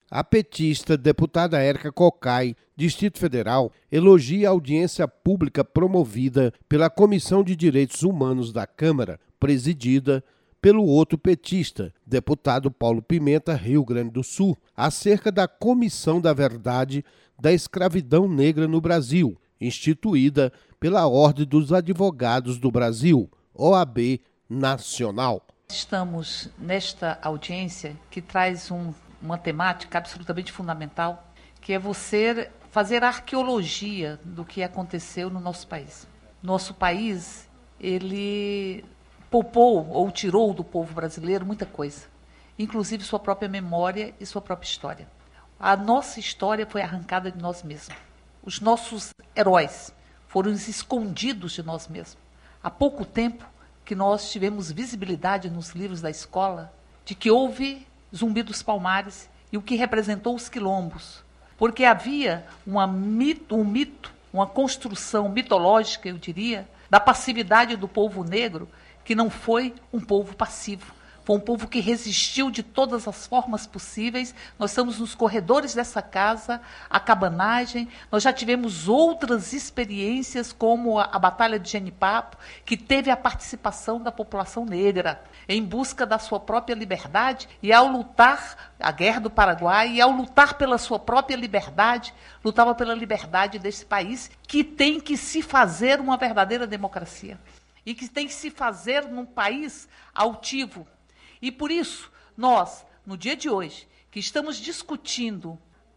A petista deputada Érica Cocai, Distrito Federal, elogia a audiência pública promovida pela Comissão de Direitos Humanos da Câmara, presidida pelo outro petista, deputado Paulo Pimenta, Rio Grande do Sul, acerca da Comissão da Verdade da Escravidão Negra no Brasil, instituída pela Ordem dos Advogados do Brasil, OAB Nacional. Estamos nesta audiência que traz uma temática absolutamente fundamental, que é você fazer a arqueologia do que aconteceu no nosso país. Nosso país, ele poupou ou tirou do povo brasileiro muita coisa, inclusive sua própria memória e sua própria história. A nossa história foi arrancada de nós mesmos. Os nossos heróis foram escondidos de nós mesmos. Há pouco tempo que nós tivemos visibilidade nos livros da escola de que houve Zumbi dos Palmares e o que representou os quilombos. Porque havia um mito, uma construção mitológica, eu diria, da passividade do povo negro, que não foi um povo passivo. Foi um povo que resistiu de todas as formas possíveis. Nós estamos nos corredores dessa casa, a cabanagem. Nós já tivemos outras experiências, como a Batalha de Genipapo, que teve a participação da população negra em busca da sua própria liberdade. E ao lutar, a Guerra do Paraguai, e ao lutar pela sua própria liberdade, lutava pela liberdade desse país, que tem que se fazer uma verdadeira democracia. E que tem que se fazer num país altivo. E por isso, nós, no dia de hoje, que estamos discutindo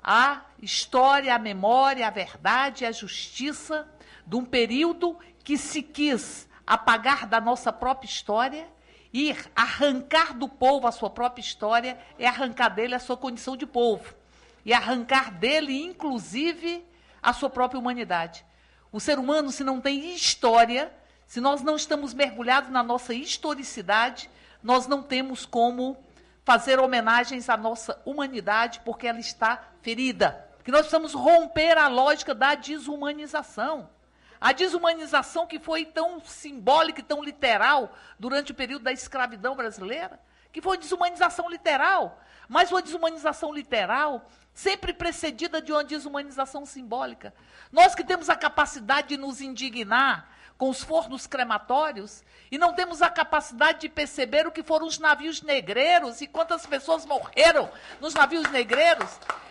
a história, a memória, a verdade, a justiça de um período que se quis apagar da nossa própria história e arrancar do povo a sua própria história, é arrancar dele a sua condição de povo. E arrancar dele, inclusive, a sua própria humanidade. O ser humano, se não tem história, se nós não estamos mergulhados na nossa historicidade, nós não temos como fazer homenagens à nossa humanidade, porque ela está ferida. Porque nós precisamos romper a lógica da desumanização. A desumanização que foi tão simbólica e tão literal durante o período da escravidão brasileira, que foi desumanização literal, mas uma desumanização literal sempre precedida de uma desumanização simbólica. Nós que temos a capacidade de nos indignar com os fornos crematórios, e não temos a capacidade de perceber o que foram os navios negreiros e quantas pessoas morreram nos navios negreiros.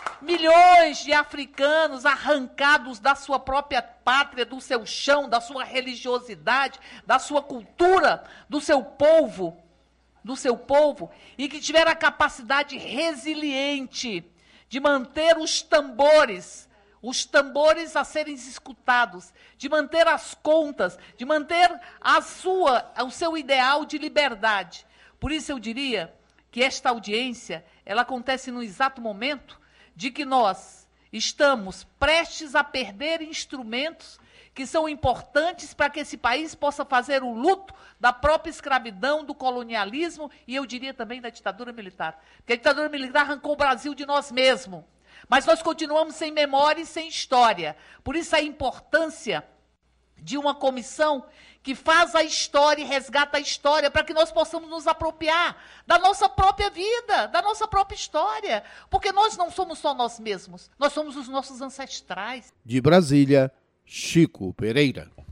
Milhões de africanos arrancados da sua própria pátria, do seu chão, da sua religiosidade, da sua cultura, do seu povo, e que tiveram a capacidade resiliente de manter os tambores a serem escutados, de manter as contas, de manter o seu ideal de liberdade. Por isso eu diria que esta audiência, ela acontece no exato momento de que nós estamos prestes a perder instrumentos que são importantes para que esse país possa fazer o luto da própria escravidão, do colonialismo e eu diria também da ditadura militar. Porque a ditadura militar arrancou o Brasil de nós mesmos. Mas nós continuamos sem memória e sem história. Por isso a importância de uma comissão que faz a história e resgata a história para que nós possamos nos apropriar da nossa própria vida, da nossa própria história. Porque nós não somos só nós mesmos, nós somos os nossos ancestrais. De Brasília, Chico Pereira.